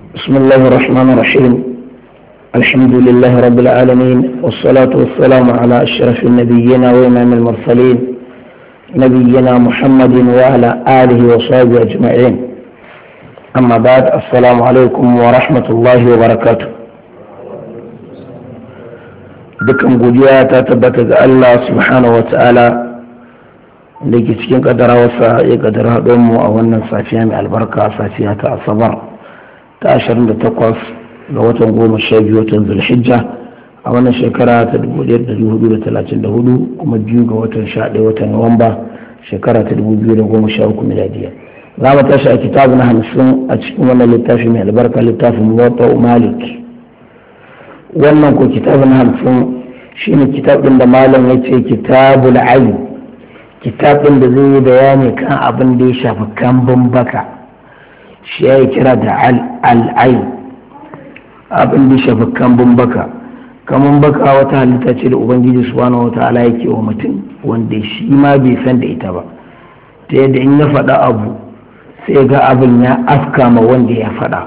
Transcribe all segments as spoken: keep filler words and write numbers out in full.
بسم الله الرحمن الرحيم. الحمد لله رب العالمين، والصلاة والسلام على أشرف النبيين وإمام المرسلين نبينا محمد وعلى آله وصحبه أجمعين. أما بعد، السلام عليكم ورحمة الله وبركاته. dukkan godiya ta tabbata ga Allah subhanahu wa ta'ala da ke cikin kadarawarsa ya kadar haɗon mu a wannan safiya mai albarka, safiya ta asabar ta ashirin da takwas ga watan goma sha biyu watan zulhijja a wannan shekara ta dubu ɗaya da hudu da talatin da hudu, kuma biyu ga watan sha ɗaya watan nuwamba shekara ta dubu biyu da goma sha uku miladiya. za mu tashi a kitabu na hamsin a cikin wannan littafi mai albarka, littafin muwatta malik. wannan ko kitabun hamsin shine kitabun da malam ya ce kitabul ayn, kitabun da zai yi bayani kan abin da ya shafi kambun baka, shi ya yi kira da al'ayn, abin da ya shafi kambun baka. Kambun baka wata halitta ce da ubangiji subhanahu wa ta'ala yake wa mutum wanda shi ma bai san da ita ba, ta yadda in ya faɗa abu sai ga abin ya afka ma wanda ya faɗa,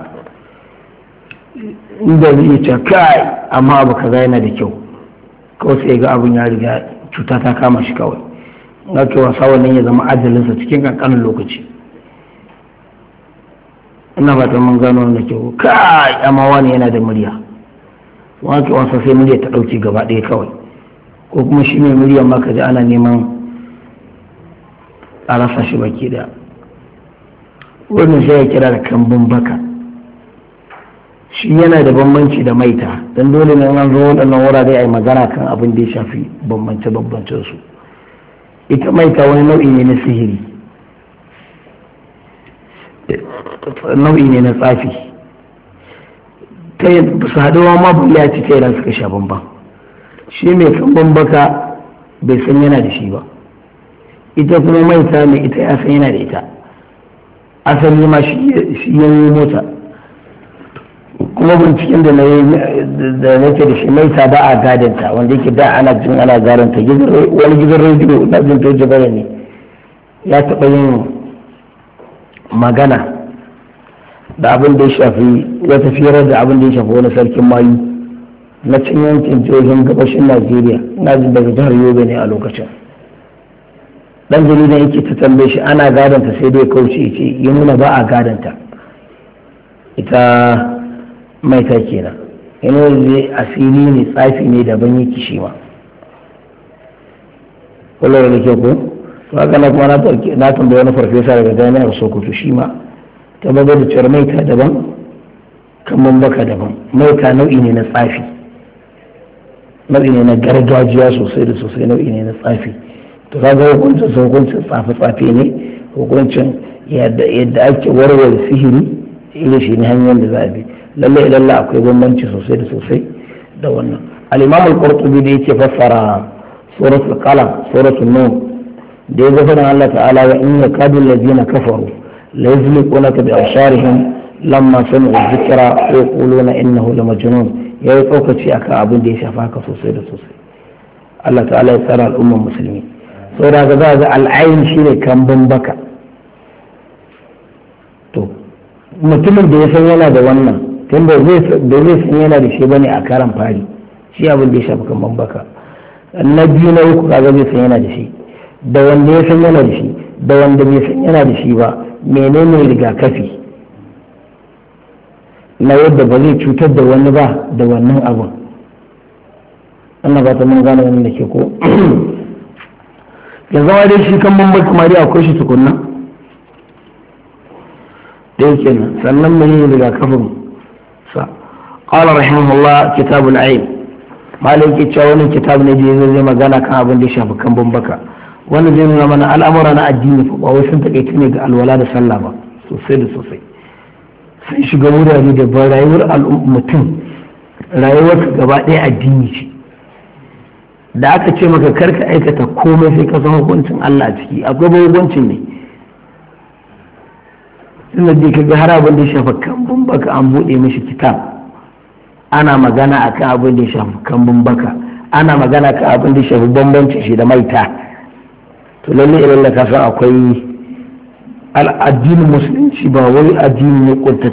inda zai ce kai amma abu kaza yana da kyau, kawai sai ga abin ya riga cuta ta kama shi kawai, na ke wasa wannan ya zama ajalinsa cikin kankanin lokaci. ina fatan mun gano wannan kyau, kai amma wani yana da murya, wani ke wasa sai murya ta ɗauki gaba ɗaya kawai, ko kuma shi mai murya ma ka ji ana neman a rasa shi baki ɗaya. wannan sai ya kira da kambun baka. shi yana da bambanci da maita, don dole ne an zo waɗannan wurare a yi magana kan abin da ya shafi bambance-bambancen su. ita maita wani nau'i ne na sihiri, nau'i ne na tsafi, ta yi su haɗuwa ma bulla ci ta yana suka sha bamban. shi mai kan baka bai san yana da shi ba, ita kuma maita mai ita ya san yana da ita, asali ma shi ya yi mota. kuma binciken da da nake da shi maita ba a gadanta, wanda yake da ana jin ana garanta. wani gidan rediyo na jin to jabara ne ya taɓa yin magana da abin da ya shafi ya tafiyar da abin da ya shafi wani sarkin mayu na cin yankin jihohin gabashin najeriya, na jin daga jihar yobe ne a lokacin. dan jaridan yake ta tambaye shi ana gadanta, sai dai kauce ce ya nuna ba a gadanta ita maita kenan. yana zai asiri ne, tsafi ne daban yake shi ma. kullum da ke ko to haka na kuma na tambaye wani farfesa daga jami'ar sokoto, shi ma ta baga da cewar maita daban kamar baka daban. maita nau'i ne na tsafi, nau'i ne na gargajiya sosai da sosai, nau'i ne na tsafi. to kaga hukuncin sa hukuncin tsafe-tsafe ne, hukuncin yadda ake warware sihiri ila shi ne hanyar da za a bi. lallai lallai akwai bambanci sosai da sosai da wannan. al-imam al-qurtubi da yake fassara suratul qalam, suratul nur, da ya zafa Allah ta'ala wa in yakadu allazina kafaru la yuzliqunaka bi absarihim lamma sami'u dhikra wa yaquluna innahu lamajnun. yayi tsokaci akan abin da ya shafa haka sosai da sosai. Allah ta'ala ya tsara al'ummar musulmi. saboda ga za ga al'ayin shine kambun baka. to mutumin da ya san yana da wannan, tun da zai san yana da shi bane a karan fari, shi abin da ya shafi kan baka. na biyu na uku kaga zai san yana da shi, da wanda ya san yana da shi da wanda bai san yana da shi ba, menene rigakafi na yadda ba zai cutar da wani ba da wannan abin. ana ba ta mun gane wannan da ke ko ya zama dai shi kan baka mari akwai shi tukunna da yake nan, sannan mai yin rigakafin sa. qala rahimahullah kitabul ayn, malai ke cewa wannan kitab ne da zai magana kan abin da ya shafi kan baka. wannan zai nuna mana al'amura na addini fa ba wai sun takaitu ne ga alwala da sallah ba, sosai da sosai. sai shiga wurare da ba rayuwar mutum, rayuwar gaba ɗaya addini ce. da aka ce maka karka aikata komai sai ka san hukuncin Allah a ciki, akwai ba hukuncin ne. tunda dai kaga har abin da ya shafi kambun baka an buɗe mishi kitab, ana magana akan abin da ya shafi kambun baka, ana magana kan abin da ya shafi bambancin shi da maita. to lalle idan ka san akwai al'addinin musulunci ba wai addini ne